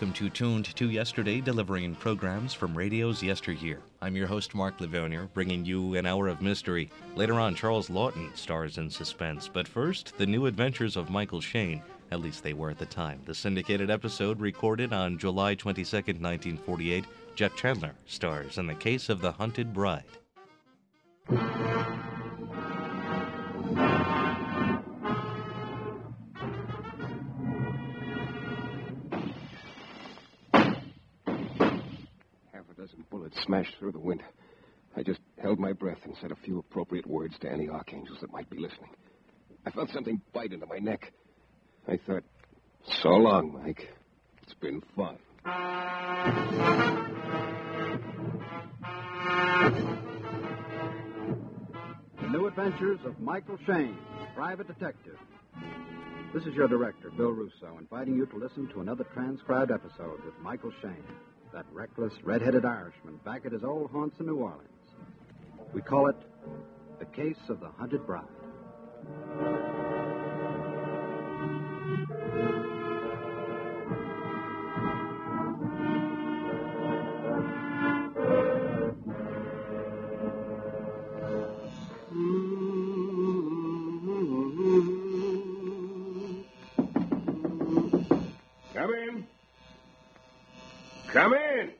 welcome to Tuned to Yesterday, delivering programs from radio's yesteryear. I'm your host, Mark Livonier, bringing you an hour of mystery. Later on, Charles Laughton stars in suspense. But first, the new adventures of Michael Shayne. At least they were at the time. The syndicated episode, recorded on July 22nd, 1948, Jeff Chandler stars in the case of the Hunted Bride. Bullets smashed through the window. I just held my breath and said a few appropriate words to any archangels that might be listening. I felt something bite into my neck. I thought, so long, Mike. It's been fun. The New Adventures of Michael Shayne, Private Detective. This is your director, Bill Russo, inviting you to listen to another transcribed episode with Michael Shayne, that reckless, red-headed Irishman back at his old haunts in New Orleans. We call it The Case of the Hunted Bride. Come in. Come in.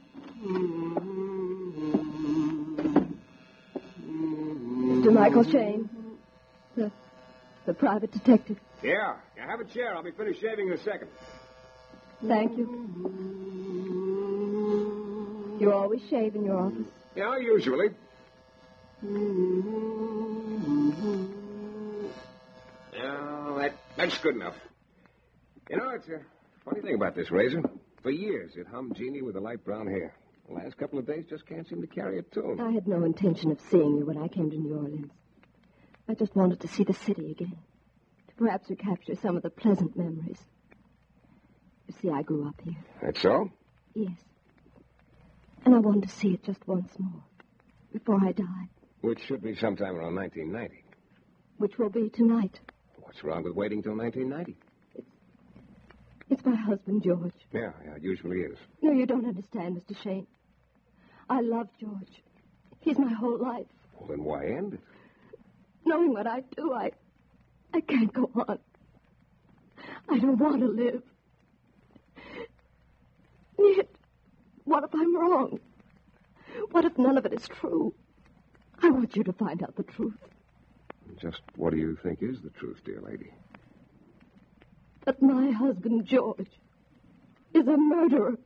Mr. Michael Shayne, the private detective. Yeah, have a chair. I'll be finished shaving in a second. Thank you. You always shave in your office? Yeah, usually. Yeah, that's good enough. You know, it's a funny thing about this razor. For years, it hummed Jeannie with the light brown hair. The last couple of days just can't seem to carry a tune. I had no intention of seeing you when I came to New Orleans. I just wanted to see the city again, to perhaps recapture some of the pleasant memories. You see, I grew up here. That's all? Yes. And I wanted to see it just once more, before I die. Which should be sometime around 1990. Which will be tonight. What's wrong with waiting till 1990? It's my husband, George. Yeah, it usually is. No, you don't understand, Mr. Shayne. I love George. He's my whole life. Well, then why end it? Knowing what I do, I can't go on. I don't want to live. Yet, what if I'm wrong? What if none of it is true? I want you to find out the truth. Just what do you think is the truth, dear lady? That my husband, George, is a murderer.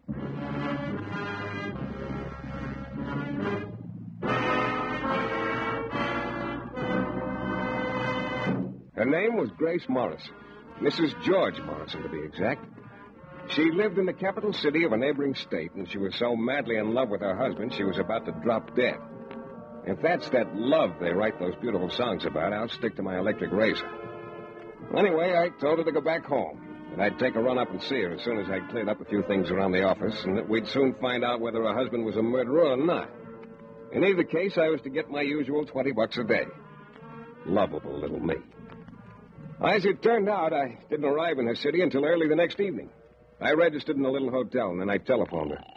Her name was Grace Morrison. Mrs. George Morrison, to be exact. She lived in the capital city of a neighboring state, and she was so madly in love with her husband, she was about to drop dead. If that's that love they write those beautiful songs about, I'll stick to my electric razor. Anyway, I told her to go back home, and I'd take a run up and see her as soon as I'd cleared up a few things around the office, and that we'd soon find out whether her husband was a murderer or not. In either case, I was to get my usual $20 a day. Lovable little me. As it turned out, I didn't arrive in her city until early the next evening. I registered in a little hotel, and then I telephoned her.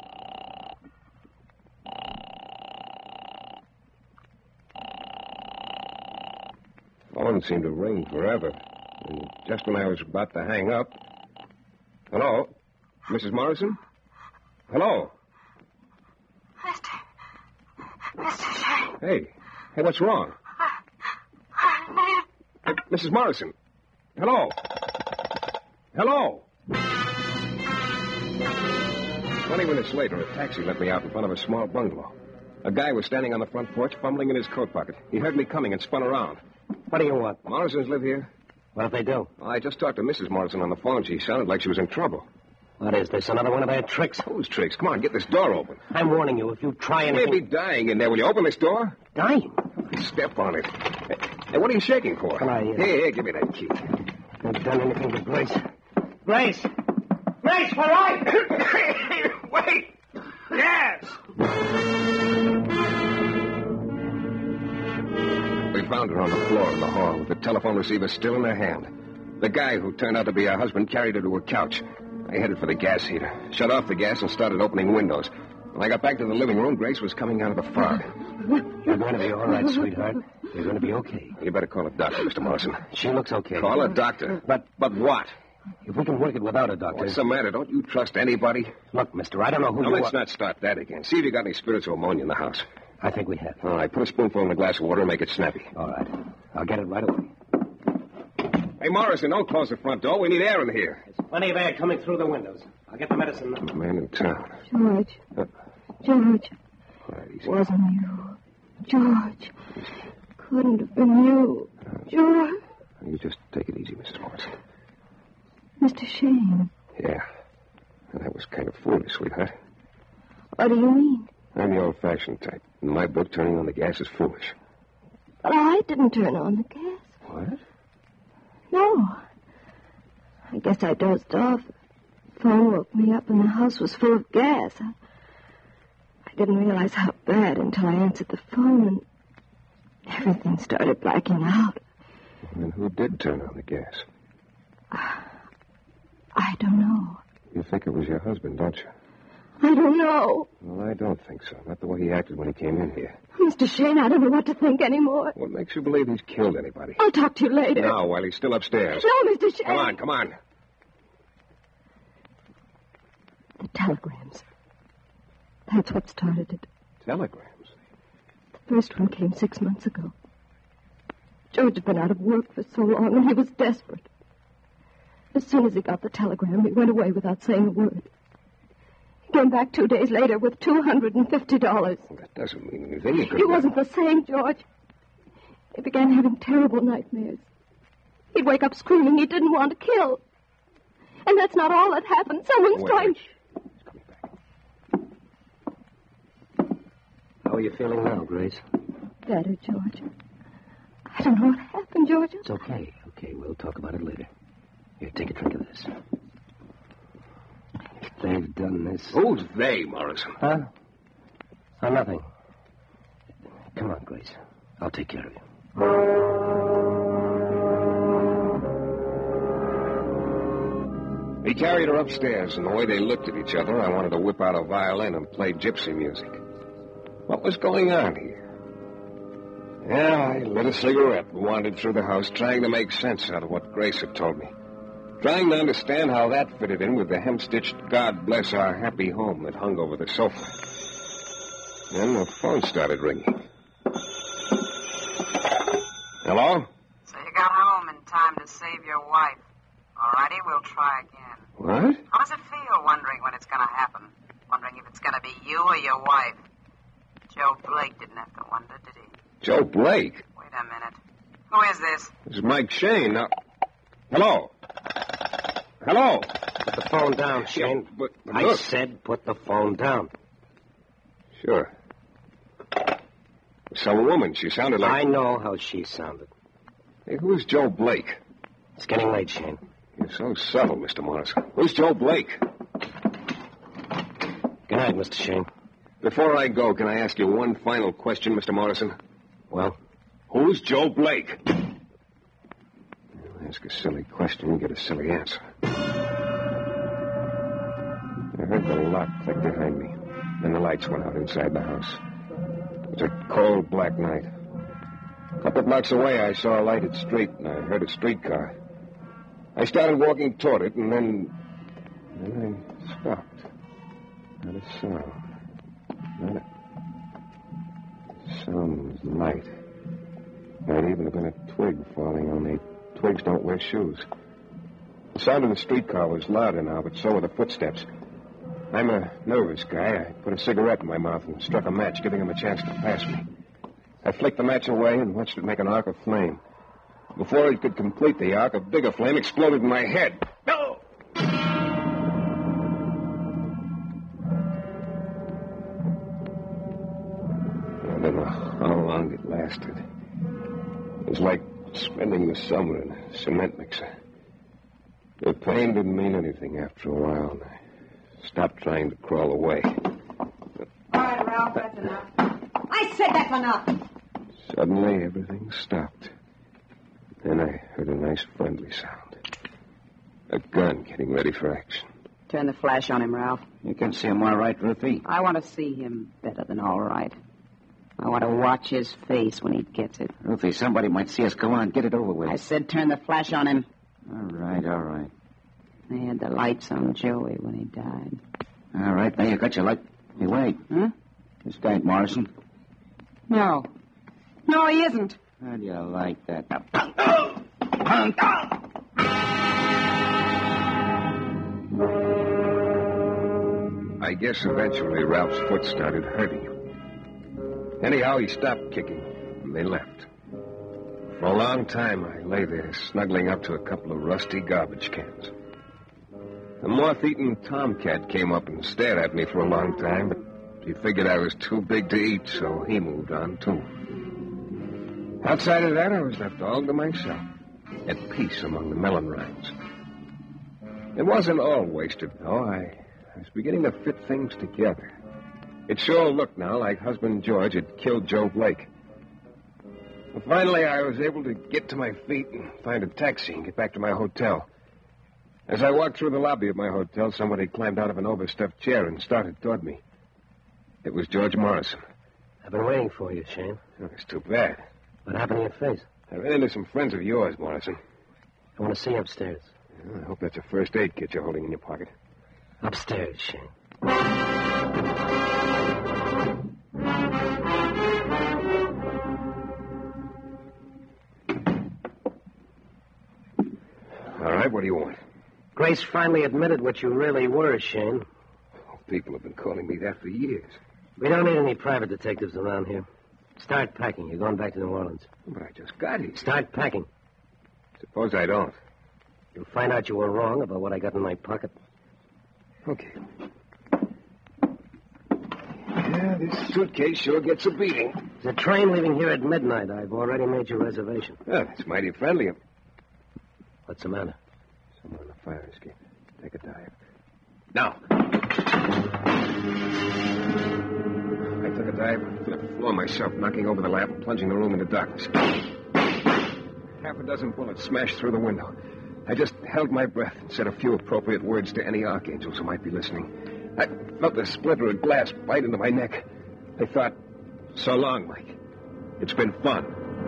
Phone seemed to ring forever. And just when I was about to hang up... Hello? Mrs. Morrison? Hello? Mr. Shayne. Hey, what's wrong? I need... Mrs. Morrison? Hello? Hello? 20 minutes later, a taxi let me out in front of a small bungalow. A guy was standing on the front porch, fumbling in his coat pocket. He heard me coming and spun around. What do you want? Morrisons live here. What if they do? Well, I just talked to Mrs. Morrison on the phone. She sounded like she was in trouble. What is this, another one of their tricks? Whose tricks? Come on, get this door open. I'm warning you, if you try You anything... may be dying in there. Will you open this door? Dying? Step on it. Hey, what are you shaking for? Can I... Here, give me that key. I've done anything to Grace. Grace! Grace, where are you? Wait! Yes! We found her on the floor in the hall with the telephone receiver still in her hand. The guy who turned out to be her husband carried her to a couch. I headed for the gas heater, shut off the gas, and started opening windows. When I got back to the living room, Grace was coming out of the fog. You're going to be all right, sweetheart. You're going to be okay. You better call a doctor, Mr. Morrison. She looks okay. Call a doctor. But what? If we can work it without a doctor... What's the matter? Don't you trust anybody? Look, mister, I don't know who Now, you let's are. not start that again. See if you got any spiritual ammonia in the house. I think we have. All right, put a spoonful in a glass of water and make it snappy. All right. I'll get it right away. Hey, Morrison, don't close the front door. We need air in here. There's plenty of air coming through the windows. I'll get the medicine now. The man in town. George. George. All right, easy. Wasn't you. George. Couldn't have been you. George. You just take it easy, Mr. Morrison. Mr. Shane. Yeah. Well, that was kind of foolish, sweetheart. What do you mean? I'm the old-fashioned type. In my book, turning on the gas is foolish. But I didn't turn on the gas. What? No. I guess I dozed off. The phone woke me up and the house was full of gas. I didn't realize how bad until I answered the phone and everything started blacking out. And who did turn on the gas? I don't know. You think it was your husband, don't you? I don't know. Well, I don't think so. Not the way he acted when he came in here. Mr. Shane, I don't know what to think anymore. What makes you believe he's killed anybody? I'll talk to you later. No, while he's still upstairs. No, Mr. Shane. Come on. The telegrams. That's what started it. Telegrams? The first one came 6 months ago. George had been out of work for so long, and he was desperate. As soon as he got the telegram, he went away without saying a word. He came back 2 days later with $250. Well, that doesn't mean anything. It wasn't the same, George. He began having terrible nightmares. He'd wake up screaming he didn't want to kill. And that's not all that happened. Someone's trying... He's coming back. How are you feeling now, Grace? Better, George. I don't know what happened, George. It's okay. Okay, we'll talk about it later. Here, take a drink of this. If they've done this... Who's they, Morrison? Huh? Oh, nothing. Come on, Grace. I'll take care of you. He carried her upstairs, and the way they looked at each other, I wanted to whip out a violin and play gypsy music. What was going on here? Yeah, I lit a cigarette and wandered through the house, trying to make sense out of what Grace had told me. Trying to understand how that fitted in with the hem-stitched "God Bless Our Happy Home" that hung over the sofa. Then the phone started ringing. Hello? So you got home in time to save your wife. All righty, we'll try again. What? How does it feel wondering when it's going to happen? Wondering if it's going to be you or your wife? Joe Blake didn't have to wonder, did he? Joe Blake? Wait a minute. Who is this? This is Mike Shane. Now... Hello? Hello? Put the phone down, Shane. But I look. said put the phone down. Sure. Some woman. She sounded like... I know how she sounded. Hey, who's Joe Blake? It's getting late, Shane. You're so subtle, Mr. Morrison. Who's Joe Blake? Good night, Mr. Shane. Before I go, can I ask you one final question, Mr. Morrison? Well? Who's Joe Blake? Ask a silly question and get a silly answer. I heard the lock click behind me. Then the lights went out inside the house. It was a cold, black night. A couple of blocks away, I saw a lighted street, and I heard a streetcar. I started walking toward it, and then I stopped. Not a sound. Not a... The sound was light. Not even been a twig falling on me. Twigs don't wear shoes. The sound of the streetcar was louder now, but so were the footsteps. I'm a nervous guy. I put a cigarette in my mouth and struck a match, giving him a chance to pass me. I flicked the match away and watched it make an arc of flame. Before it could complete the arc, a bigger flame exploded in my head. No! I don't know how long it lasted. It was like spending the summer in a cement mixer. The pain didn't mean anything after a while, and I stopped trying to crawl away. All right, Ralph, that's enough. I said that's enough. Suddenly, everything stopped. Then I heard a nice friendly sound. A gun getting ready for action. Turn the flash on him, Ralph. You can see him all right, Ruthie. I want to see him better than all right. I want to watch his face when he gets it. Ruthie, somebody might see us. Come on, get it over with. I said turn the flash on him. All right. They had the lights on Joey when he died. All right, now you got your light. Hey, wait. Huh? This guy ain't Morrison. No. No, he isn't. How do you like that? I guess eventually Ralph's foot started hurting him. Anyhow, he stopped kicking, and they left. For a long time, I lay there snuggling up to a couple of rusty garbage cans. The moth-eaten tomcat came up and stared at me for a long time, but he figured I was too big to eat, so he moved on, too. Outside of that, I was left all to myself, at peace among the melon rinds. It wasn't all wasted, though. I was beginning to fit things together. It sure looked now like husband George had killed Joe Blake. Well, finally, I was able to get to my feet and find a taxi and get back to my hotel. As I walked through the lobby of my hotel, somebody climbed out of an overstuffed chair and started toward me. It was George Morrison. I've been waiting for you, Shane. Oh, it's too bad. What happened to your face? I ran into some friends of yours, Morrison. I want to see you upstairs. Well, I hope that's a first aid kit you're holding in your pocket. Upstairs, Shane. All right, what do you want? Grace finally admitted what you really were, Shane. Oh, people have been calling me that for years. We don't need any private detectives around here. Start packing. You're going back to New Orleans. But I just got here. Start packing. Suppose I don't. You'll find out you were wrong about what I got in my pocket. Okay. Yeah, this suitcase sure gets a beating. There's a train leaving here at midnight. I've already made your reservation. Oh, that's mighty friendly. What's the matter? Someone on the fire escape. Take a dive. Now. I took a dive and flipped the floor myself, knocking over the lamp and plunging the room into darkness. Half a dozen bullets smashed through the window. I just held my breath and said a few appropriate words to any archangels who might be listening. I felt the splinter of glass bite into my neck. I thought, so long, Mike. It's been fun.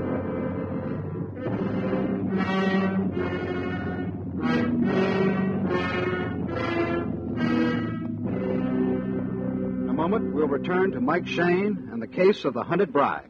In a moment, we'll return to Mike Shane and the case of the hunted bride.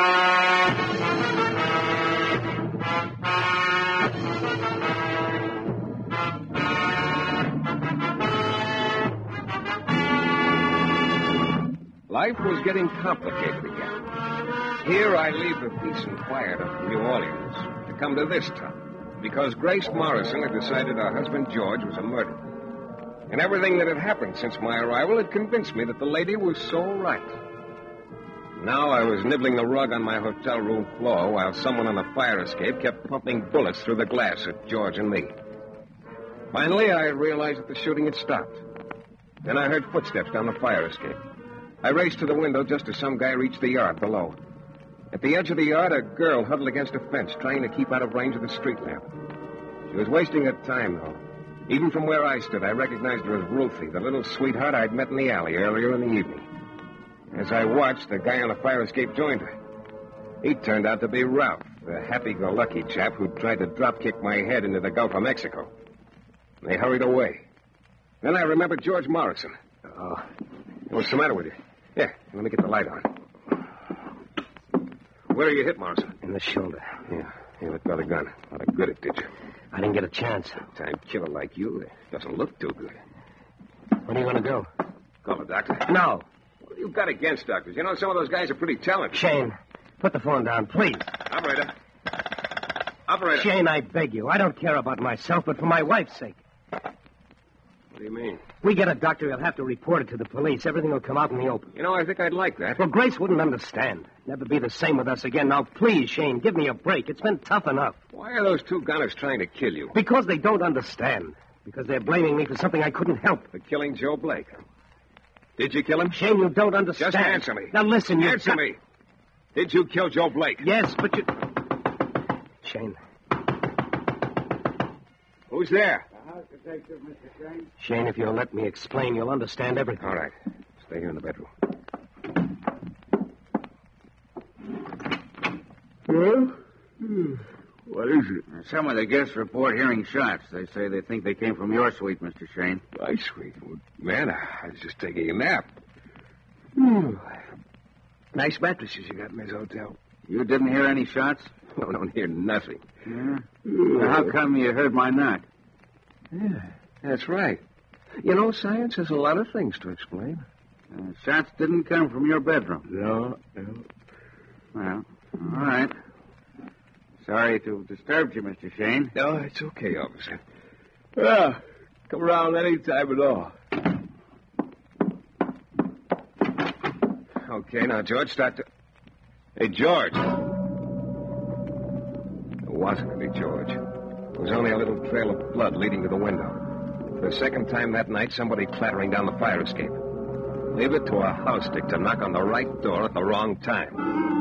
Life was getting complicated again. Here I leave the peace and quiet of New Orleans to come to this town, because Grace Morrison had decided her husband George was a murderer. And everything that had happened since my arrival had convinced me that the lady was so right. Now I was nibbling the rug on my hotel room floor while someone on the fire escape kept pumping bullets through the glass at George and me. Finally, I realized that the shooting had stopped. Then I heard footsteps down the fire escape. I raced to the window just as some guy reached the yard below. At the edge of the yard, a girl huddled against a fence, trying to keep out of range of the street lamp. She was wasting her time, though. Even from where I stood, I recognized her as Ruthie, the little sweetheart I'd met in the alley earlier in the evening. As I watched, the guy on the fire escape joined her. He turned out to be Ralph, the happy-go-lucky chap who'd tried to drop-kick my head into the Gulf of Mexico. They hurried away. Then I remembered George Morrison. Oh, what's the matter with you? Here, let me get the light on. Where are you hit, Morrison? In the shoulder. Yeah, let go of the gun. Not a good it, did you? I didn't get a chance. Time killer like you, it doesn't look too good. What are you going to do? Call a doctor? No. What have you got against doctors? You know, some of those guys are pretty talented. Shane, put the phone down, please. Operator. Operator. Shane, I beg you. I don't care about myself, but for my wife's sake. What do you mean? We get a doctor, he'll have to report it to the police. Everything will come out in the open. You know, I think I'd like that. Well, Grace wouldn't understand. Never be the same with us again. Now, please, Shane, give me a break. It's been tough enough. Why are those two gunners trying to kill you? Because they don't understand. Because they're blaming me for something I couldn't help. For killing Joe Blake. Did you kill him? Shane, you don't understand. Just answer me. Now, listen, Answer me. Did you kill Joe Blake? Yes, but you... Shane. Who's there? House detective, Mr. Shane. Shane, if you'll let me explain, you'll understand everything. All right. Stay here in the bedroom. Well? What is it? Some of the guests report hearing shots. They say they think they came from your suite, Mr. Shane. My suite? Well, man, I was just taking a nap. Nice mattresses you got in this hotel. You didn't hear any shots? I don't hear nothing. Yeah? Well, how come you heard my knock? Yeah, that's right. You know, science has a lot of things to explain. Shots didn't come from your bedroom. No. Well, all right. Sorry to have disturbed you, Mr. Shane. No, it's okay, officer. Yeah, come around any time at all. Okay, now, George, start to... Hey, George. It wasn't any George. It was only a little trail of blood leading to the window. For the second time that night, somebody clattering down the fire escape. Leave it to a house stick to knock on the right door at the wrong time.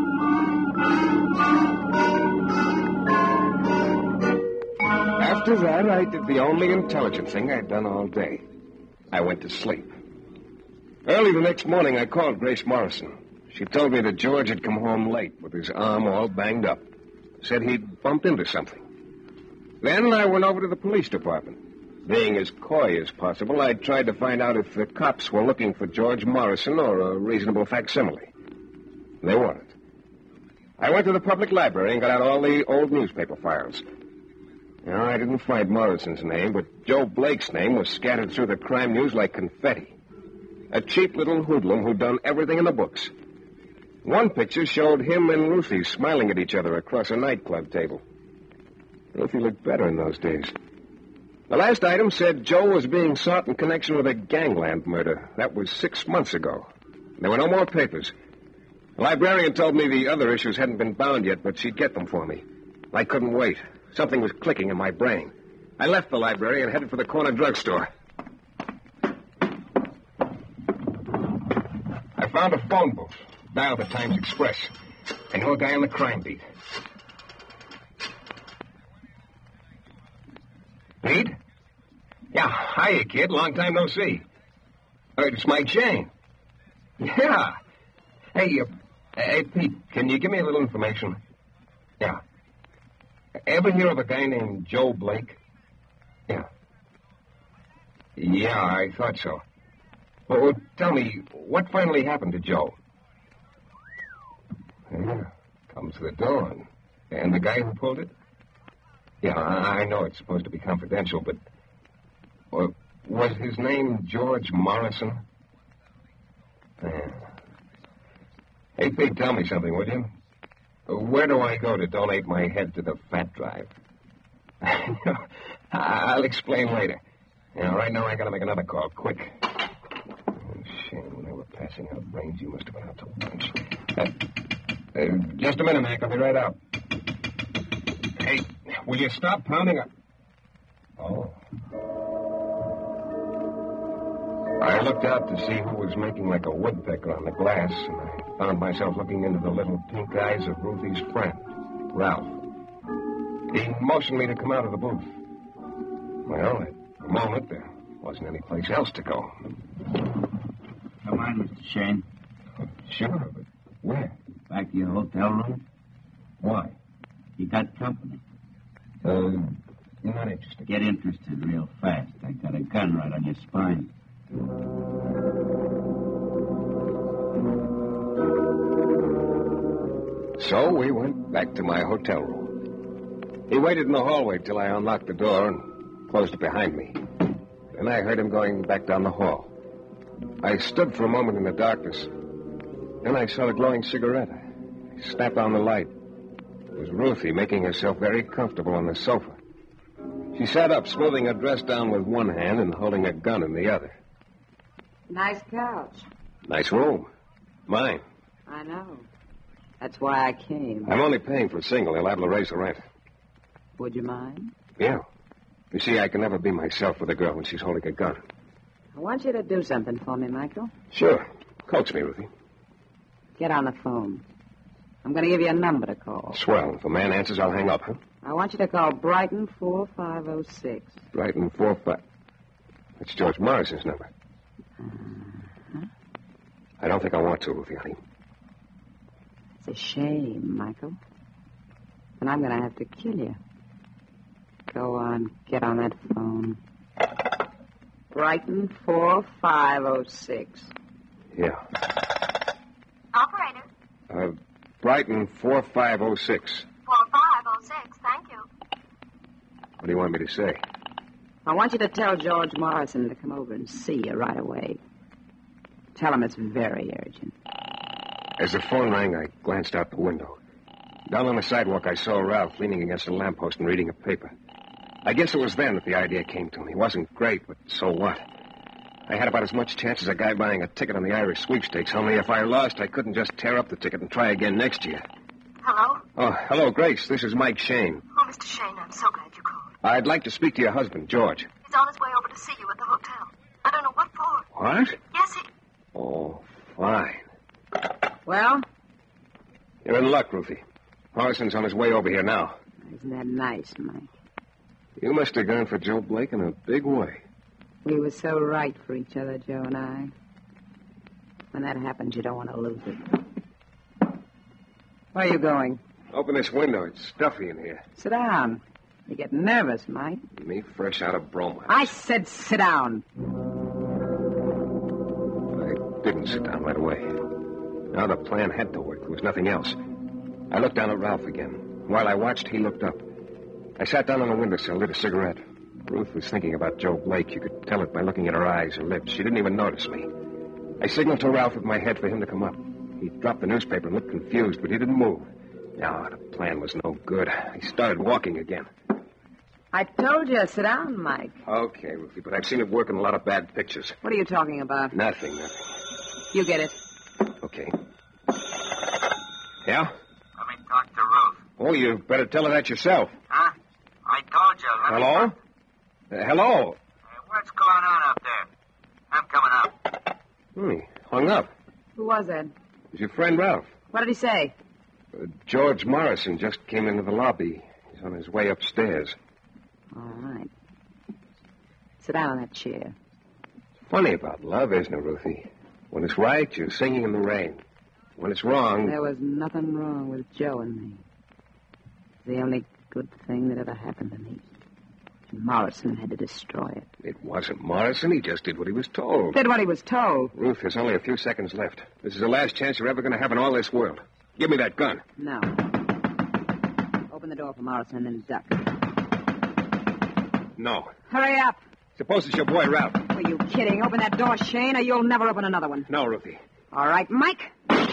After that, I did the only intelligent thing I'd done all day. I went to sleep. Early the next morning, I called Grace Morrison. She told me that George had come home late with his arm all banged up. Said he'd bumped into something. Then I went over to the police department. Being as coy as possible, I tried to find out if the cops were looking for George Morrison or a reasonable facsimile. They weren't. I went to the public library and got out all the old newspaper files. No, I didn't find Morrison's name, but Joe Blake's name was scattered through the crime news like confetti. A cheap little hoodlum who'd done everything in the books. One picture showed him and Ruthie smiling at each other across a nightclub table. Ruthie looked better in those days. The last item said Joe was being sought in connection with a gangland murder. That was 6 months ago. There were no more papers. The librarian told me the other issues hadn't been bound yet, but she'd get them for me. I couldn't wait. Something was clicking in my brain. I left the library and headed for the corner drugstore. I found a phone booth. Dialed the Times Express. I knew a guy on the crime beat. Pete? Yeah, hiya, kid. Long time no see. It's Mike Shane. Yeah. Hey, Pete, can you give me a little information? Yeah. Ever hear of a guy named Joe Blake? Yeah. Yeah, I thought so. Well, tell me, what finally happened to Joe? Yeah, comes the dawn. And the guy who pulled it? Yeah, I know it's supposed to be confidential, but... was his name George Morrison? Yeah. Hey, Pete, tell me something, would you? Where do I go to donate my head to the fat drive? I'll explain later. Right now I gotta make another call, quick. Shame, when they were passing out brains, you must have been out to lunch. Just a minute, Mac. I'll be right out. Hey, will you stop pounding up? Oh. I looked out to see who was making like a woodpecker on the glass, and I found myself looking into the little pink eyes of Ruthie's friend, Ralph. He motioned me to come out of the booth. Well, at the moment, there wasn't any place else to go. Come on, Mr. Shane. Sure, but where? Back to your hotel room. Why? You got company. You're not interested. Get interested real fast. I got a gun right on your spine. So we went back to my hotel room. He waited in the hallway till I unlocked the door and closed it behind me. Then I heard him going back down the hall. I stood for a moment in the darkness. Then I saw the glowing cigarette. I snapped on the light. It was Ruthie making herself very comfortable on the sofa. She sat up, smoothing her dress down with one hand and holding a gun in the other. Nice couch. Nice room. Mine. I know. That's why I came. I'm only paying for a single. They'll have to raise the rent. Would you mind? Yeah. You see, I can never be myself with a girl when she's holding a gun. I want you to do something for me, Michael. Sure. Coax me, Ruthie. Get on the phone. I'm going to give you a number to call. Swell. If a man answers, I'll hang up, huh? I want you to call Brighton 4506. Brighton 45. That's George Morrison's number. I don't think I want to, Ruthie, honey. It's a shame, Michael. And I'm going to have to kill you. Go on, get on that phone. Brighton 4506. Yeah. Operator. Brighton 4506. 4506, thank you. What do you want me to say? I want you to tell George Morrison to come over and see you right away. Tell him it's very urgent. As the phone rang, I glanced out the window. Down on the sidewalk, I saw Ralph leaning against a lamppost and reading a paper. I guess it was then that the idea came to me. It wasn't great, but so what? I had about as much chance as a guy buying a ticket on the Irish sweepstakes, only if I lost, I couldn't just tear up the ticket and try again next year. Hello? Oh, hello, Grace. This is Mike Shane. Oh, Mr. Shane, I'm so glad you called. I'd like to speak to your husband, George. He's on his way over to see you at the hotel. I don't know what for. What? Yes, he... Oh, fine. Well? You're in luck, Ruthie. Morrison's on his way over here now. Isn't that nice, Mike? You must have gone for Joe Blake in a big way. We were so right for each other, Joe and I. When that happens, you don't want to lose it. Where are you going? Open this window. It's stuffy in here. Sit down. You get nervous, Mike. Me fresh out of bromide. I said sit down. I didn't sit down right away. Now the plan had to work. There was nothing else. I looked down at Ralph again. While I watched, he looked up. I sat down on the windowsill, lit a cigarette. Ruth was thinking about Joe Blake. You could tell it by looking at her eyes, her lips. She didn't even notice me. I signaled to Ralph with my head for him to come up. He dropped the newspaper and looked confused, but he didn't move. No, the plan was no good. I started walking again. I told you, sit down, Mike. Okay, Ruthie, but I've seen it work in a lot of bad pictures. What are you talking about? Nothing. You get it. Okay. Yeah? Let me talk to Ruth. Oh, you better tell her that yourself. Huh? I told you. Hello? Hello? What's going on up there? I'm coming up. He hung up. Who was that? It was your friend Ralph. What did he say? George Morrison just came into the lobby. He's on his way upstairs. All right. Sit down on that chair. Funny about love, isn't it, Ruthie? When it's right, you're singing in the rain. When it's wrong... There was nothing wrong with Joe and me. The only good thing that ever happened to me. And Morrison had to destroy it. It wasn't Morrison. He just did what he was told. Did what he was told? Ruth, there's only a few seconds left. This is the last chance you're ever going to have in all this world. Give me that gun. No. Open the door for Morrison and then duck. No. Hurry up. Suppose it's your boy, Ralph. Are you kidding? Open that door, Shane, or you'll never open another one. No, Ruthie. All right, Mike.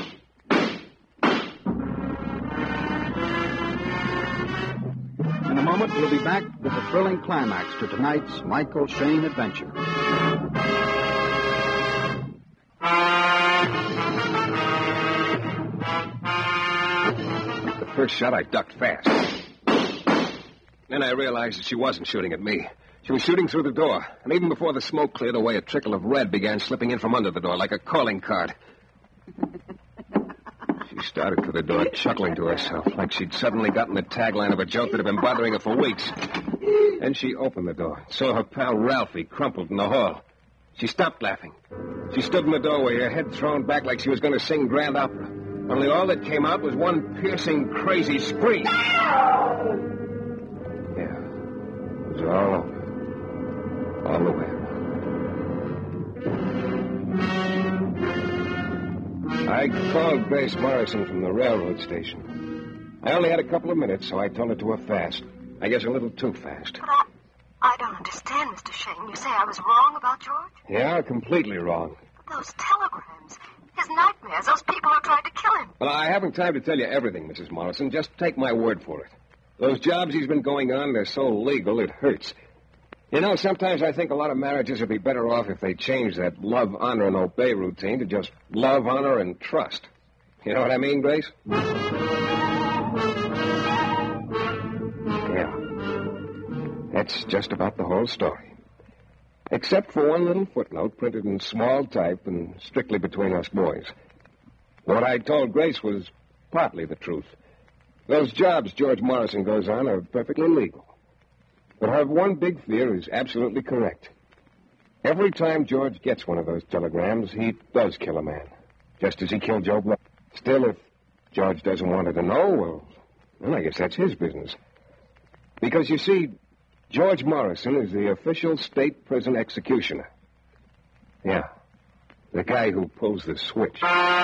In a moment, we'll be back with the thrilling climax to tonight's Michael Shane adventure. The first shot, I ducked fast. Then I realized that she wasn't shooting at me. She was shooting through the door. And even before the smoke cleared away, a trickle of red began slipping in from under the door like a calling card. She started for the door, chuckling to herself, like she'd suddenly gotten the tagline of a joke that had been bothering her for weeks. Then she opened the door, saw her pal Ralphie crumpled in the hall. She stopped laughing. She stood in the doorway, her head thrown back like she was going to sing grand opera. Only all that came out was one piercing, crazy scream. Yeah, it was all over. All the way around. I called Grace Morrison from the railroad station. I only had a couple of minutes, so I told her to her fast. I guess a little too fast. But I don't understand, Mr. Shane. You say I was wrong about George? Yeah, completely wrong. But those telegrams, his nightmares, those people who tried to kill him. Well, I haven't time to tell you everything, Mrs. Morrison. Just take my word for it. Those jobs he's been going on, they're so legal, it hurts. You know, sometimes I think a lot of marriages would be better off if they changed that love, honor, and obey routine to just love, honor, and trust. You know what I mean, Grace? Yeah. That's just about the whole story. Except for one little footnote printed in small type and strictly between us boys. What I told Grace was partly the truth. Those jobs George Morrison goes on are perfectly legal. But her one big fear is absolutely correct. Every time George gets one of those telegrams, he does kill a man, just as he killed Joe Blow. Still, if George doesn't want her to know, well, I guess that's his business. Because, you see, George Morrison is the official state prison executioner. Yeah, the guy who pulls the switch.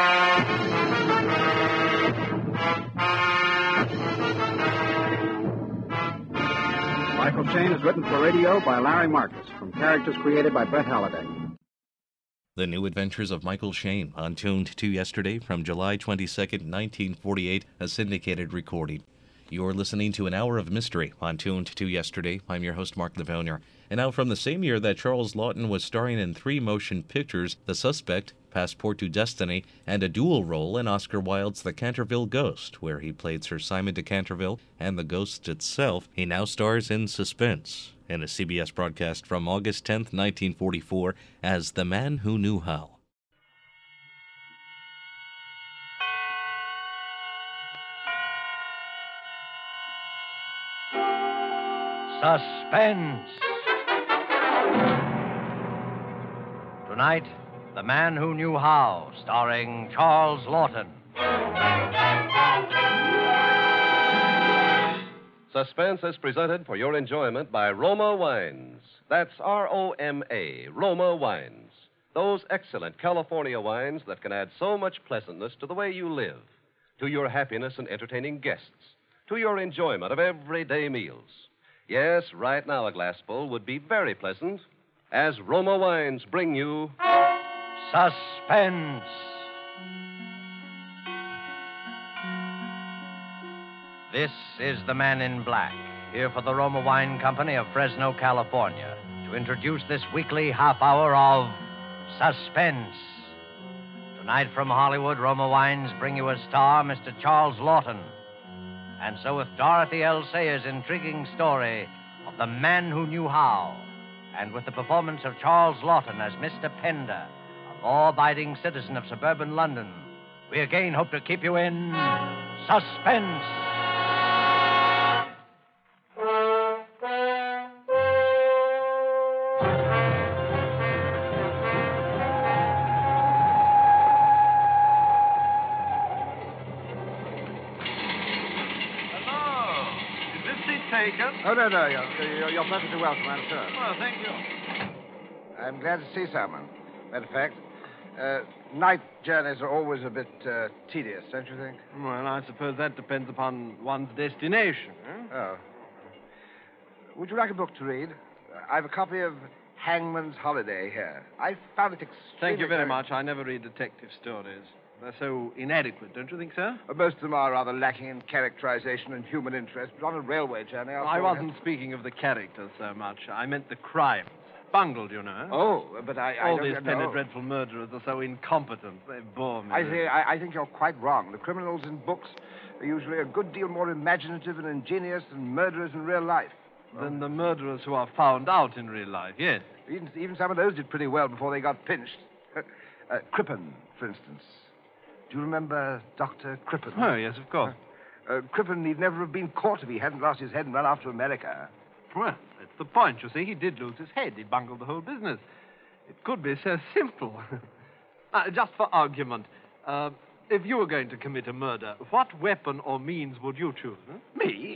Michael Shayne is written for radio by Larry Marcus, from characters created by Brett Halliday. The New Adventures of Michael Shayne, on Tuned to Yesterday from July 22nd, 1948, a syndicated recording. You're listening to An Hour of Mystery on Tuned to Yesterday. I'm your host, Mark Livonia. And now from the same year that Charles Laughton was starring in 3 motion pictures, The Suspect, Passport to Destiny, and a dual role in Oscar Wilde's The Canterville Ghost, where he played Sir Simon de Canterville and the ghost itself, he now stars in Suspense, in a CBS broadcast from August 10th, 1944, as The Man Who Knew How. Suspense. Tonight, The Man Who Knew How, starring Charles Laughton. Suspense is presented for your enjoyment by Roma Wines. That's R-O-M-A, Roma Wines. Those excellent California wines that can add so much pleasantness to the way you live, to your happiness in entertaining guests, to your enjoyment of everyday meals. Yes, right now a glassful would be very pleasant as Roma Wines bring you Suspense. This is the Man in Black, here for the Roma Wine Company of Fresno, California, to introduce this weekly half hour of Suspense. Tonight from Hollywood, Roma Wines bring you a star, Mr. Charles Laughton. And so with Dorothy L. Sayers' intriguing story of The Man Who Knew How, and with the performance of Charles Laughton as Mr. Pender, a law-abiding citizen of suburban London, we again hope to keep you in suspense. Oh, no. You're perfectly welcome, I'm sure. Well, thank you. I'm glad to see someone. Matter of fact, night journeys are always a bit tedious, don't you think? Well, I suppose that depends upon one's destination. Oh. Would you like a book to read? I've a copy of Hangman's Holiday here. I found it extremely... Thank you very much. I never read detective stories. They're so inadequate, don't you think, sir? Most of them are rather lacking in characterization and human interest. But on a railway journey... I wasn't speaking of the characters so much. I meant the crimes. Bungled, you know. Oh, but all these penny dreadful murderers are so incompetent. They bore me. I think you're quite wrong. The criminals in books are usually a good deal more imaginative and ingenious than murderers in real life. Than the murderers who are found out in real life, yes. Even some of those did pretty well before they got pinched. Crippen, for instance. Do you remember Dr. Crippen? Oh, yes, of course. Crippen need never have been caught if he hadn't lost his head and run off to America. Well, that's the point, you see. He did lose his head. He bungled the whole business. It could be so simple. Just for argument, if you were going to commit a murder, what weapon or means would you choose? Huh? Me?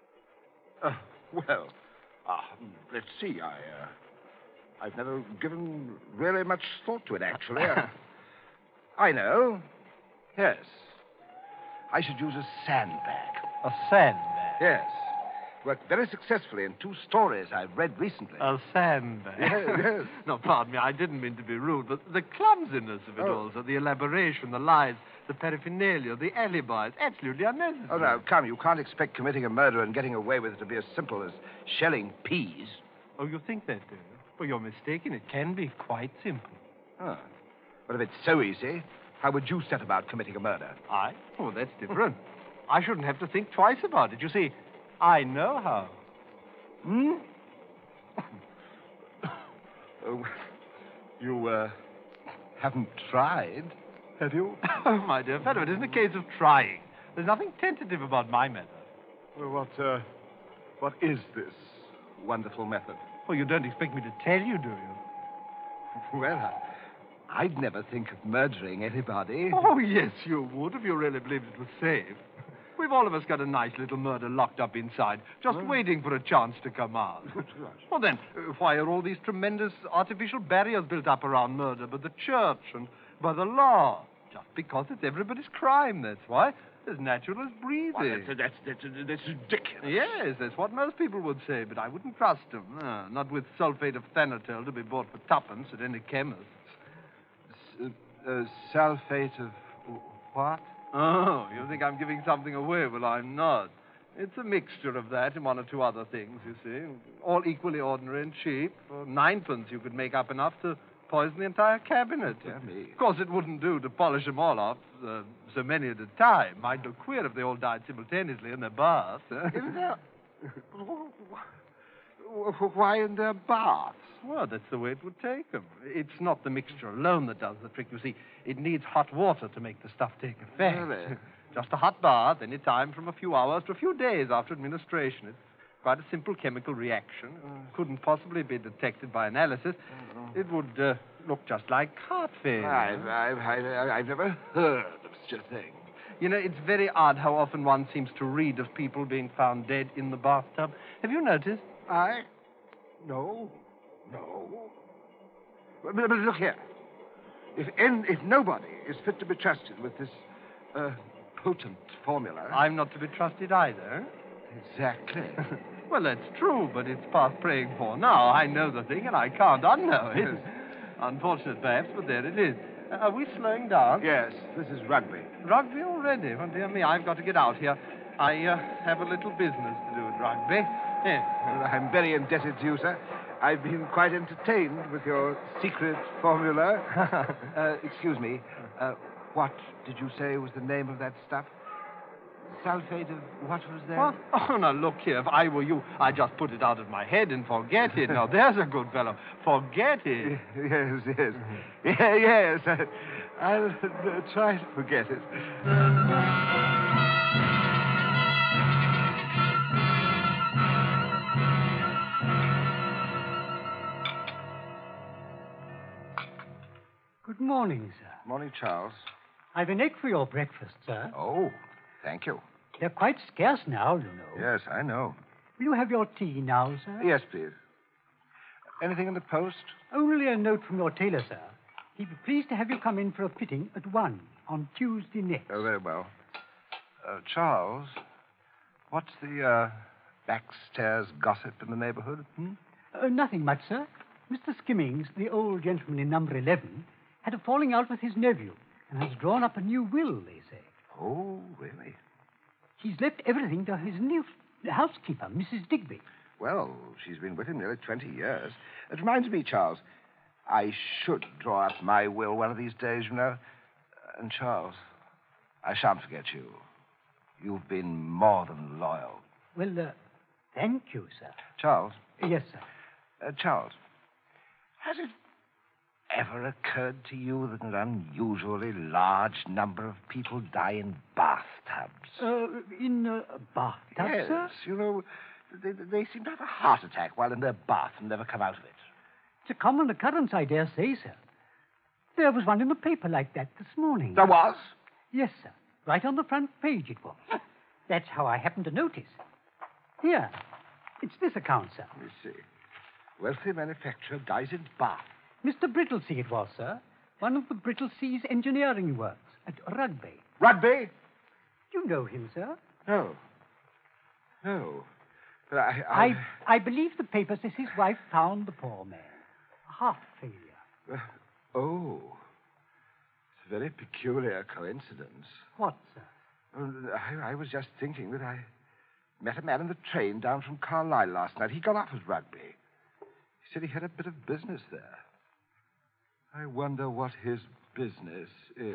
Let's see. I've never given really much thought to it, actually. I know. Yes. I should use a sandbag. A sandbag? Yes. Worked very successfully in 2 stories I've read recently. A sandbag? Yes. No, pardon me, I didn't mean to be rude, but the clumsiness of it all, so the elaboration, the lies, the paraphernalia, the alibis, absolutely unnecessary. Oh, no, come, you can't expect committing a murder and getting away with it to be as simple as shelling peas. Oh, you think that, do you? Well, you're mistaken. It can be quite simple. Oh. But if it's so easy, how would you set about committing a murder? I? Oh, that's different. I shouldn't have to think twice about it. You see, I know how. Hmm? You haven't tried, have you? Oh, my dear fellow, it isn't a case of trying. There's nothing tentative about my method. Well, what is this wonderful method? Oh, you don't expect me to tell you, do you? Well, I'd never think of murdering anybody. Oh, yes, you would if you really believed it was safe. We've all of us got a nice little murder locked up inside, just waiting for a chance to come out. Well, then, why are all these tremendous artificial barriers built up around murder by the church and by the law? Just because it's everybody's crime, that's why. As natural as breathing. Well, that's ridiculous. Yes, that's what most people would say, but I wouldn't trust them. Not with sulfate of thanatol to be bought for tuppence at any chemist's. Sulfate of what? Oh, you think I'm giving something away? Well, I'm not. It's a mixture of that and one or two other things, you see. All equally ordinary and cheap. For 9p you could make up enough to poison the entire cabinet. Dear me. Of course, it wouldn't do to polish them all off, so many at a time. Might look queer if they all died simultaneously in their bath. Why in their baths? Well, that's the way it would take them. It's not the mixture alone that does the trick, you see. It needs hot water to make the stuff take effect. Really? Just a hot bath, any time from a few hours to a few days after administration. It's quite a simple chemical reaction. Couldn't possibly be detected by analysis. It would look just like heart failure. I've never heard of such a thing. You know, it's very odd how often one seems to read of people being found dead in the bathtub. Have you noticed? No. But look here. If nobody is fit to be trusted with this potent formula... I'm not to be trusted either. Exactly. Well, that's true, but it's past praying for now. I know the thing, and I can't unknow it. Unfortunate, perhaps, but there it is. Are we slowing down? Yes, this is Rugby. Rugby already? Oh, dear me, I've got to get out here. I have a little business to do at Rugby. Yes. Well, I'm very indebted to you, sir. I've been quite entertained with your secret formula. Excuse me. What did you say was the name of that stuff? Sulfate of what was that? What? Oh, now, look here. If I were you, I'd just put it out of my head and forget it. Now, there's a good fellow. Forget it. Yes. Yes. I'll try to forget it. Good morning, sir. Morning, Charles. I've an egg for your breakfast, sir. Oh, thank you. They're quite scarce now, you know. Yes, I know. Will you have your tea now, sir? Yes, please. Anything in the post? Only a note from your tailor, sir. He'd be pleased to have you come in for a fitting at 1 on Tuesday next. Oh, very well. Charles, what's the backstairs gossip in the neighborhood? Nothing much, sir. Mr. Skimmings, the old gentleman in number 11, had a falling out with his nephew and has drawn up a new will, they say. Oh, really? He's left everything to his new housekeeper, Mrs. Digby. Well, she's been with him nearly 20 years. It reminds me, Charles, I should draw up my will one of these days, you know. And, Charles, I shan't forget you. You've been more than loyal. Well, thank you, sir. Charles? Yes, sir. Charles, has it ever occurred to you that an unusually large number of people die in bathtubs? In bathtubs, yes, sir? You know, they seem to have a heart attack while in their bath and never come out of it. It's a common occurrence, I dare say, sir. There was one in the paper like that this morning. There was? Yes, sir. Right on the front page it was. That's how I happened to notice. Here. It's this account, sir. Let me see. Wealthy manufacturer dies in bath. Mr. Brittlesea it was, sir. One of the Brittlesea's engineering works at Rugby. Rugby? You know him, sir? No. But I believe the paper says his wife found the poor man. A heart failure. Oh. It's a very peculiar coincidence. What, sir? I was just thinking that I met a man in the train down from Carlisle last night. He got off at Rugby. He said he had a bit of business there. I wonder what his business is.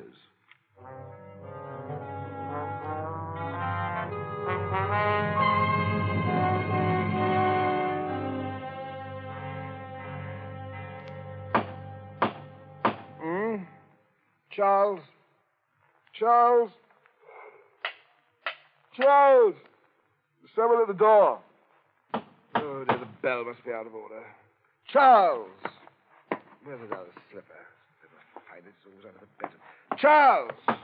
Charles? Charles? Charles! There's someone at the door. Oh, dear, the bell must be out of order. Charles! Where's his other slipper? Never find it. It's always under the bed. Charles!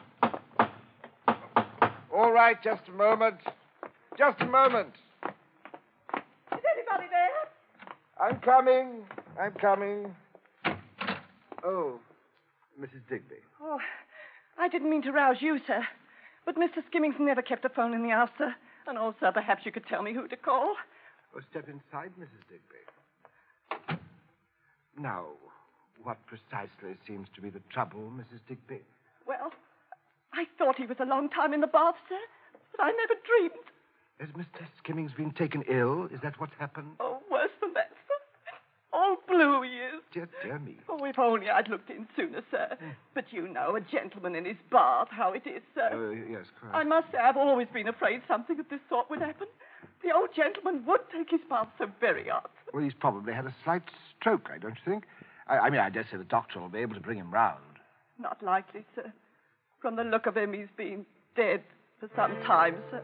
All right, just a moment. Just a moment. Is anybody there? I'm coming. I'm coming. Oh, Mrs. Digby. Oh, I didn't mean to rouse you, sir. But Mr. Skimmings never kept a phone in the house, sir. And oh, sir, perhaps you could tell me who to call. Oh, step inside, Mrs. Digby. Now, what precisely seems to be the trouble, Mrs. Digby? Well, I thought he was a long time in the bath, sir. But I never dreamed. Has Mr. Skimmings been taken ill? Is that what's happened? Oh, worse than that, sir. All blue he is. Dear me. Oh, if only I'd looked in sooner, sir. But you know, a gentleman in his bath, how it is, sir. Yes, quite. I must say, I've always been afraid something of this sort would happen. The old gentleman would take his bath so very odd. Well, he's probably had a slight stroke, don't you think? I mean, I dare say the doctor will be able to bring him round. Not likely, sir. From the look of him, he's been dead for some time, sir.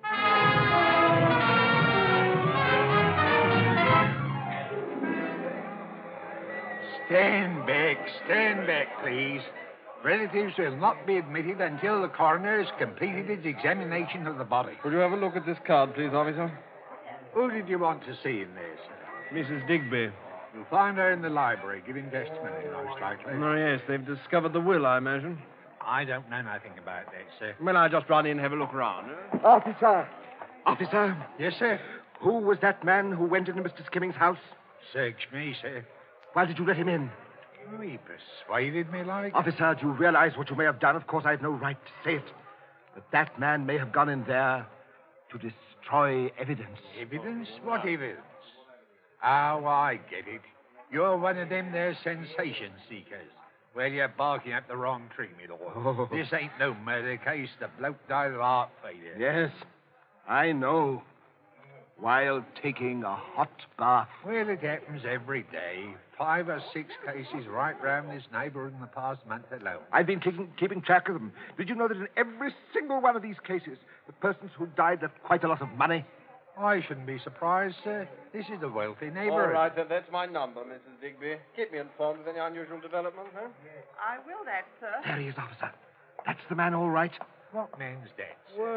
Stand back, please. Relatives will not be admitted until the coroner has completed his examination of the body. Would you have a look at this card, please, officer? Who did you want to see in there, sir? Mrs. Digby. You'll find her in the library, giving testimony, most likely. Oh, yes, they've discovered the will, I imagine. I don't know nothing about that, sir. Well, I'll just run in and have a look around. Officer! Officer! Yes, sir? Who was that man who went into Mr. Skimmings' house? Search me, sir. Why did you let him in? Oh, he persuaded me like... Officer, do you realize what you may have done? Of course, I have no right to say it. But that man may have gone in there to destroy evidence. Evidence? What evidence? Oh, I get it. You're one of them there sensation seekers. Well, you're barking up the wrong tree, my lord. Oh. This ain't no murder case. The bloke died of heart failure. Yes, I know. While taking a hot bath. Well, it happens every day. 5 or 6 cases right round this neighborhood in the past month alone. I've been keeping track of them. Did you know that in every single one of these cases, the persons who died left quite a lot of money? I shouldn't be surprised, sir. This is a wealthy All neighborhood. right, then, that's my number, Mrs. Digby. Keep me informed of any unusual developments, huh? I will that, sir. There he is, officer. That's the man, all right. What man's that?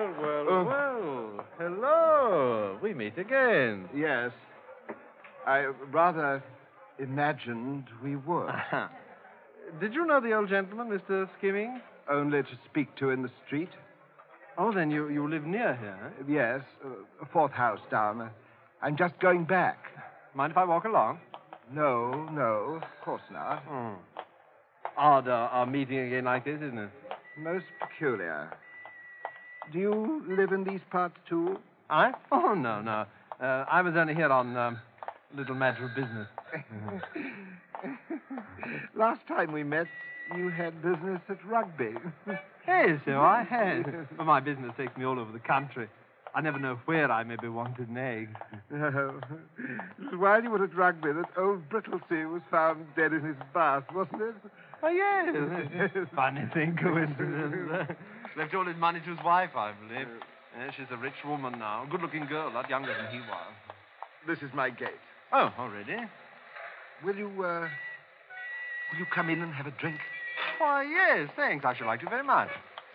Well. Hello. We meet again. Yes. I rather imagined we were. Did you know the old gentleman, Mr. Skimmings? Only to speak to in the street. Oh, then you live near here, huh? Yes, a 4th house down. I'm just going back. Mind if I walk along? No, of course not. Odd, our meeting again like this, isn't it? Most peculiar. Do you live in these parts, too? I? Oh, no. I was only here on a little matter of business. Last time we met, you had business at Rugby. Yes, so I had. But my business takes me all over the country. I never know where I may be wanted next. It was while you were at Rugby that old Brittlesea was found dead in his bath, wasn't it? Oh, yes. Funny thing, coincidence. Left all his money to his wife, I believe. She's a rich woman now. A good-looking girl, a lot younger than he was. This is my gate. Oh, already? Will you come in and have a drink? Why, yes, thanks. I should like to very much.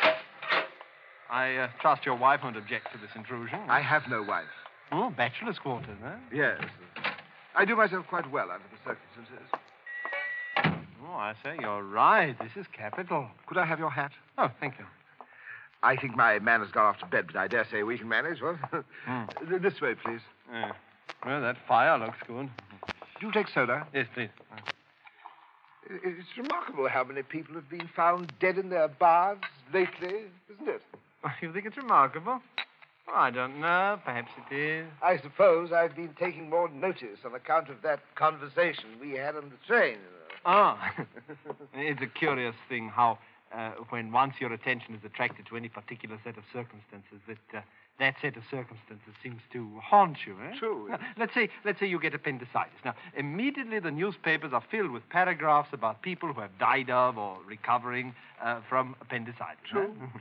I trust your wife won't object to this intrusion. I have no wife. Oh, bachelor's quarters, huh? Yes. I do myself quite well under the circumstances. Oh, I say, you're right. This is capital. Could I have your hat? Oh, thank you. I think my man has gone off to bed, but I dare say we can manage. What? This way, please. Well, that fire looks good. Do you take soda? Yes, please. It's remarkable how many people have been found dead in their baths lately, isn't it? You think it's remarkable? Well, I don't know. Perhaps it is. I suppose I've been taking more notice on account of that conversation we had on the train. It's a curious thing how, when once your attention is attracted to any particular set of circumstances, that set of circumstances seems to haunt you, eh? True. Now, let's say you get appendicitis. Now, immediately the newspapers are filled with paragraphs about people who have died of or recovering from appendicitis. True.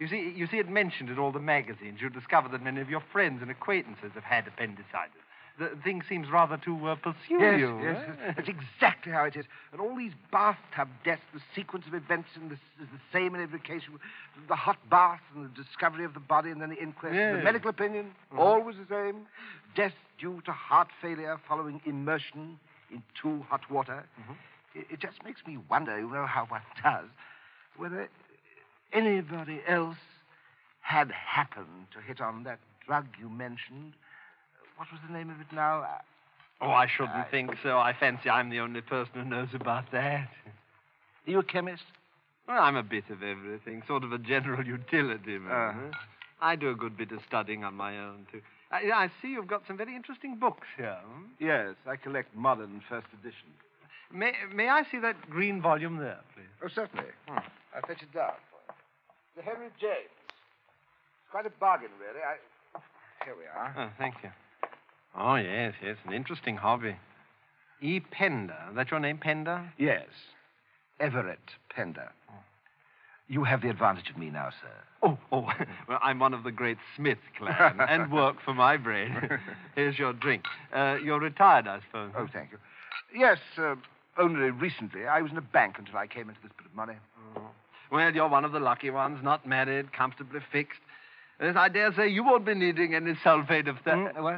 You see it mentioned in all the magazines. You discover that many of your friends and acquaintances have had appendicitis. The thing seems rather to pursue you. Yes, that's exactly how it is. And all these bathtub deaths, the sequence of events is the same in every case. The hot bath and the discovery of the body and then the inquest. Yes. The medical opinion, always the same. Death due to heart failure following immersion in too hot water. It just makes me wonder, you know how one does, whether anybody else had happened to hit on that drug you mentioned. What was the name of it now? Oh, I shouldn't think so. I fancy I'm the only person who knows about that. Are you a chemist? Well, I'm a bit of everything, sort of a general utility man. I do a good bit of studying on my own, too. I see you've got some very interesting books here. Yes, I collect modern first editions. May I see that green volume there, please? Oh, certainly. I'll fetch it down for you. The Henry James. It's quite a bargain, really. Here we are. Oh, thank you. Oh, yes, an interesting hobby. E. Pender. That's your name, Pender? Yes. Everett Pender. You have the advantage of me now, sir. Oh. Well, I'm one of the great Smith clan and work for my brain. Here's your drink. You're retired, I suppose. Oh, thank you. Yes, only recently. I was in a bank until I came into this bit of money. Well, you're one of the lucky ones, not married, comfortably fixed. Yes, I dare say you won't be needing any sulfate of that. What?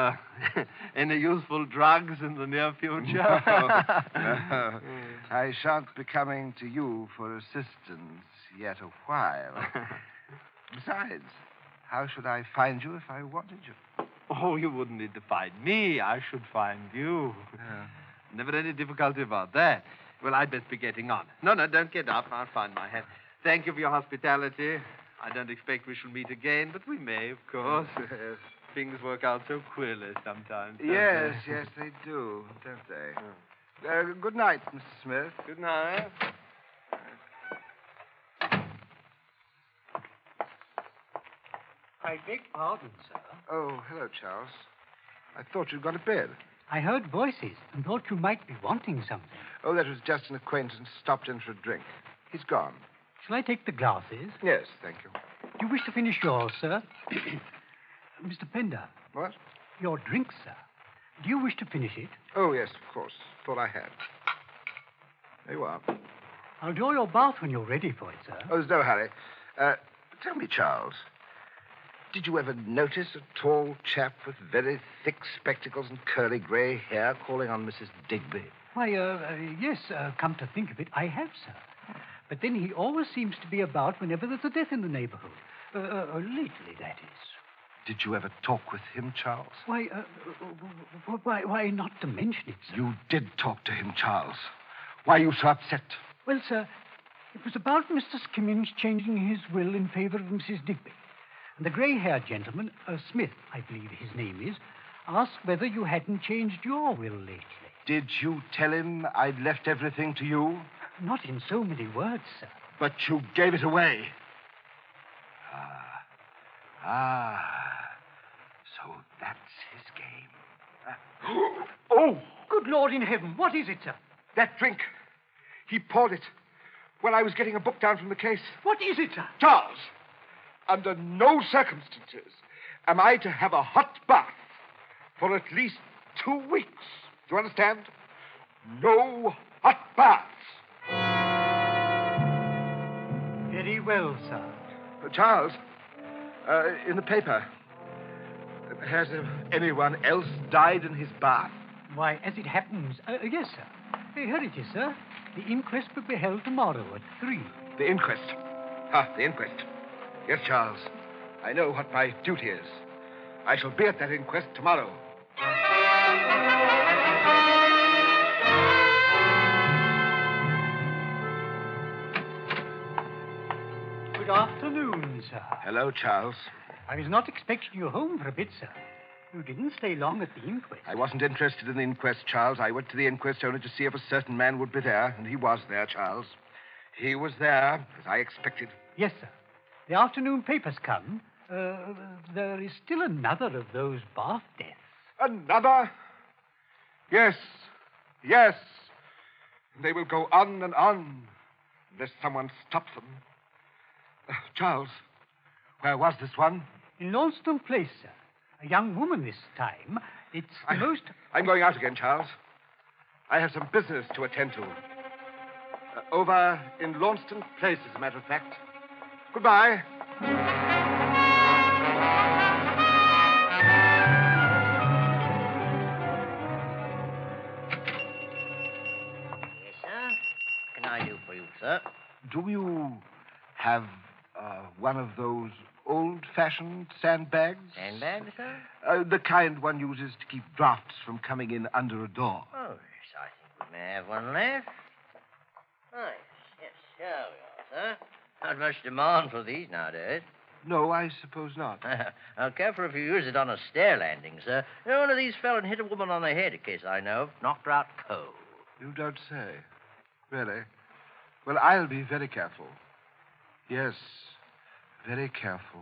Any useful drugs in the near future? No. I shan't be coming to you for assistance yet a while. Besides, how should I find you if I wanted you? Oh, you wouldn't need to find me. I should find you. Never any difficulty about that. Well, I'd best be getting on. No, don't get up. I'll find my hat. Thank you for your hospitality. I don't expect we shall meet again, but we may, of course. Things work out so queerly sometimes. Yes, they do, don't they? Good night, Mr. Smith. Good night. I beg pardon, sir. Oh, hello, Charles. I thought you'd gone to bed. I heard voices and thought you might be wanting something. Oh, that was just an acquaintance stopped in for a drink. He's gone. Shall I take the glasses? Yes, thank you. Do you wish to finish yours, sir? Mr. Pender. What? Your drink, sir. Do you wish to finish it? Oh, yes, of course. Thought I had. There you are. I'll draw your bath when you're ready for it, sir. Oh, there's no hurry. Tell me, Charles, did you ever notice a tall chap with very thick spectacles and curly grey hair calling on Mrs. Digby? Why, yes, come to think of it, I have, sir. But then he always seems to be about whenever there's a death in the neighborhood. Lately, that is. Did you ever talk with him, Charles? Why not to mention it, sir? You did talk to him, Charles. Why are you so upset? Well, sir, it was about Mr. Skimmings changing his will in favor of Mrs. Digby. And the grey-haired gentleman, Smith, I believe his name is, asked whether you hadn't changed your will lately. Did you tell him I'd left everything to you? Not in so many words, sir. But you gave it away. So that's his game. Oh! Good Lord in heaven, what is it, sir? That drink. He poured it when I was getting a book down from the case. What is it, sir? Charles, under no circumstances am I to have a hot bath for at least 2 weeks. Do you understand? No hot baths. Very well, sir. Charles, in the paper, has anyone else died in his bath? Why, as it happens, yes, sir. Here it is, sir. The inquest will be held tomorrow at 3. The inquest? The inquest. Yes, Charles. I know what my duty is. I shall be at that inquest tomorrow. Good afternoon, sir. Hello, Charles. I was not expecting you home for a bit, sir. You didn't stay long at the inquest. I wasn't interested in the inquest, Charles. I went to the inquest only to see if a certain man would be there, and he was there, Charles. He was there, as I expected. Yes, sir. The afternoon papers come. There is still another of those bath deaths. Another? Yes. They will go on and on unless someone stops them. Charles, where was this one? In Launceston Place, sir. A young woman this time. It's the most... I'm going out again, Charles. I have some business to attend to. Over in Launceston Place, as a matter of fact. Goodbye. Yes, sir. What can I do for you, sir? Do you have one of those old-fashioned sandbags? Sandbags, sir? The kind one uses to keep drafts from coming in under a door. Oh, yes, I think we may have one left. Nice. Yes, here we are, sir. Not much demand for these nowadays. No, I suppose not. Now, careful if you use it on a stair landing, sir. You know, one of these fell and hit a woman on the head, a case I know of. Knocked her out cold. You don't say. Really? Well, I'll be very careful. Yes, very careful.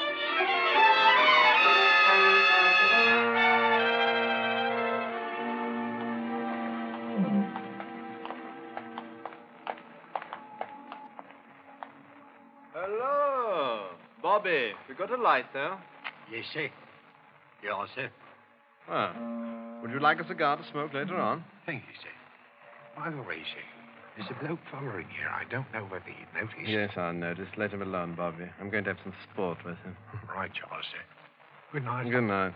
Hello. Bobby, we got a light there? Yes, sir. Yes, sir. Well, would you like a cigar to smoke later on? Thank you, sir. By the way, sir, there's a bloke following here. I don't know whether you noticed. Yes, I noticed. Let him alone, Bobby. I'm going to have some sport with him. Right, Charles, sir. Good night. Good night.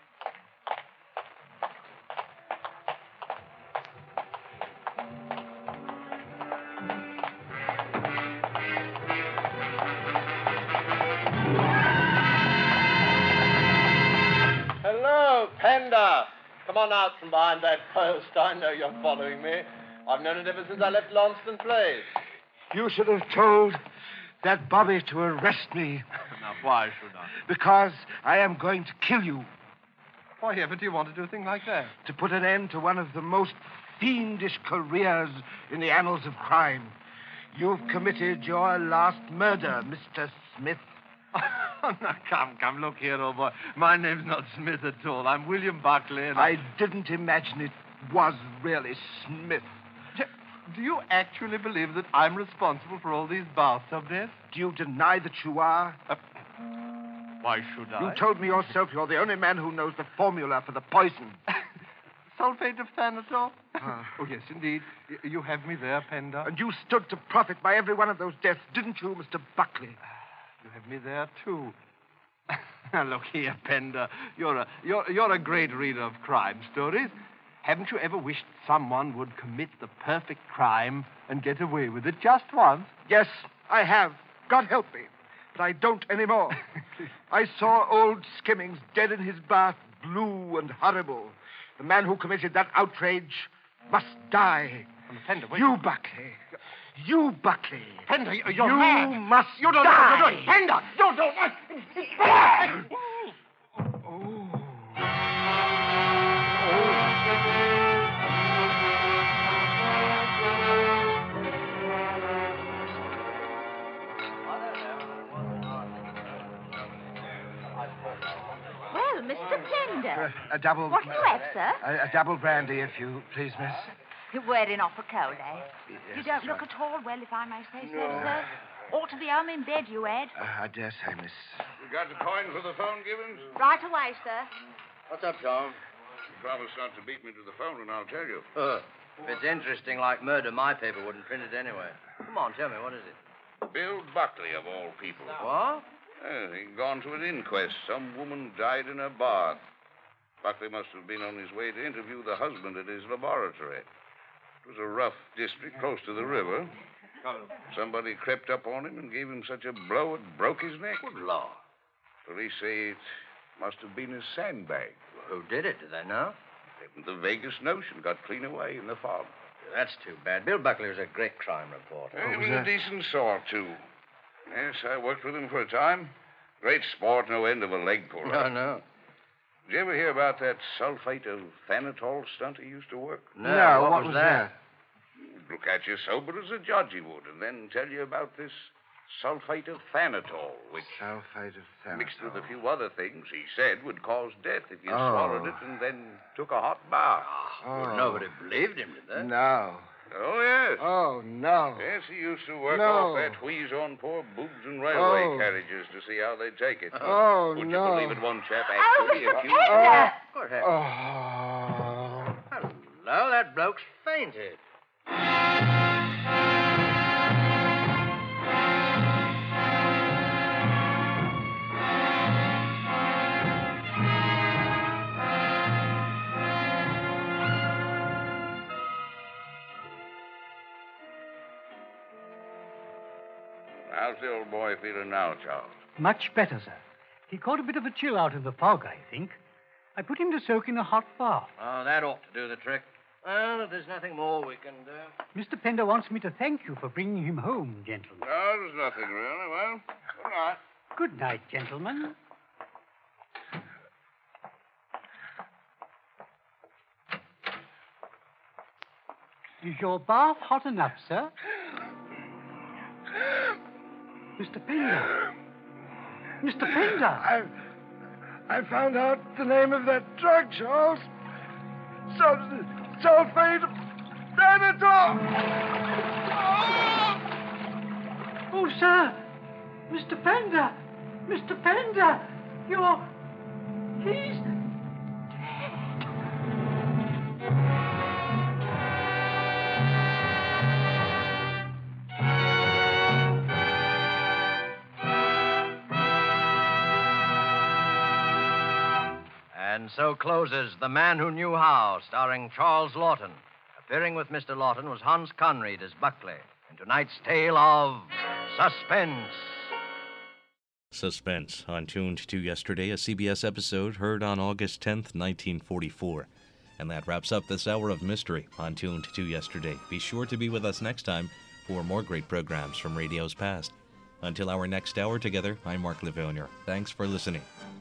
Hello, Panda. Come on out from behind that post. I know you're following me. I've known it ever since I left Launceston Place. You should have told that Bobby to arrest me. Now, why should I? Because I am going to kill you. Why ever do you want to do a thing like that? To put an end to one of the most fiendish careers in the annals of crime. You've committed your last murder, Mr. Smith. Now, come, look here, old boy. My name's not Smith at all. I'm William Buckley, and I didn't imagine it was really Smith. Do you actually believe that I'm responsible for all these bathtub deaths? Do you deny that you are? Why should I? You told me yourself you're the only man who knows the formula for the poison. Sulfate of Thanatol? Oh, yes, indeed. You have me there, Penda. And you stood to profit by every one of those deaths, didn't you, Mr. Buckley? You have me there, too. Now, look here, Penda. You're a great reader of crime stories. Haven't you ever wished someone would commit the perfect crime and get away with it just once? Yes, I have. God help me. But I don't anymore. I saw old Skimmings dead in his bath, blue and horrible. The man who committed that outrage must die. Penda, wait. You, Buckley. You, Buckley. Penda, you're you mad. You must You don't know die. what you're doing. Penda, you don't... Well, Mr. Pender. A double... What do you have, sir? A double brandy, if you please, miss. You're wearing off a cold, eh? Yes, you don't look at all well, if I may say so, sir. Ought to be home in bed, you had. I dare say, miss. You got the coin for the phone, Gibbons? Right away, sir. What's up, Tom? You promised not to beat me to the phone, and I'll tell you. If it's interesting like murder, my paper wouldn't print it anyway. Come on, tell me, what is it? Bill Buckley, of all people. What? He'd gone to an inquest. Some woman died in her bath. Buckley must have been on his way to interview the husband at his laboratory. It was a rough district close to the river. Somebody crept up on him and gave him such a blow it broke his neck. Good Lord. Police say it must have been a sandbag. Who did it? Do they know? The vaguest notion got clean away in the fog. That's too bad. Bill Buckley was a great crime reporter. He was a decent sort, too. Yes, I worked with him for a time. Great sport, no end of a leg puller. No. Did you ever hear about that sulfate of Thanatol stunt he used to work? No, what was that? Look at you sober as a judge he would, and then tell you about this sulfate of Thanatol, which... Sulfate of Thanatol. Mixed with a few other things, he said, would cause death if you swallowed it and then took a hot bath. Well, nobody believed him, did they? No. Oh, yes. Oh, no. Yes, he used to work No. off that wheeze on poor boobs and railway Oh. carriages to see how they take it. Oh, Would no. you believe it, one chap actually accused... Go ahead. Oh. Hello, that bloke's fainted. How's the old boy feeling now, Charles? Much better, sir. He caught a bit of a chill out of the fog, I think. I put him to soak in a hot bath. Oh, that ought to do the trick. Well, if there's nothing more we can do. Mr. Pender wants me to thank you for bringing him home, gentlemen. No, there's nothing really. Well, good night. Good night, gentlemen. Is your bath hot enough, sir? Mr. Pender. Mr. Pender. I found out the name of that drug, Charles. Sulfate of Thanatos. Oh, sir. Mr. Pender. Mr. Pender. He's... And so closes The Man Who Knew How, starring Charles Lawton. Appearing with Mr. Lawton was Hans Conried as Buckley. In tonight's tale of Suspense. Suspense, on Tuned to Yesterday, a CBS episode heard on August 10th, 1944. And that wraps up this hour of mystery on Tuned to Yesterday. Be sure to be with us next time for more great programs from radio's past. Until our next hour together, I'm Mark Livonia. Thanks for listening.